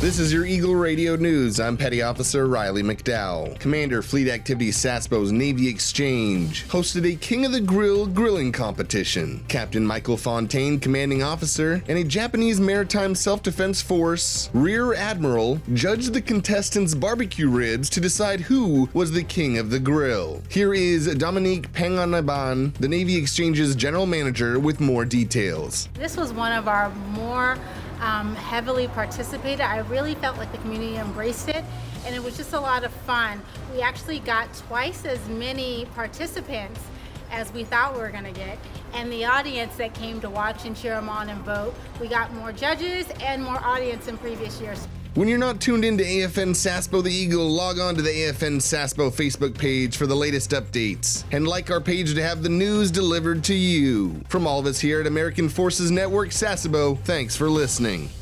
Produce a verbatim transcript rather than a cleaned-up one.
This is your Eagle Radio News. I'm Petty Officer Riley McDowell. Commander Fleet Activities Sasbo's Navy Exchange hosted a King of the Grill grilling competition. Captain Michael Fontaine, commanding officer, and a Japanese Maritime Self-Defense Force Rear Admiral judged the contestants' barbecue ribs to decide who was the king of the grill. Here is Dominique Panganaban, the Navy Exchange's general manager, with more details. This was one of our more um, heavily participated. I really felt like the community embraced it, and it was just a lot of fun. We actually got twice as many participants as we thought we were going to get, and the audience that came to watch and cheer them on and vote. We got more judges and more audience than previous years. When you're not tuned into A F N Sasbo the Eagle, log on to the A F N Sasbo Facebook page for the latest updates, and like our page to have the news delivered to you. From all of us here at American Forces Network Sasbo, thanks for listening.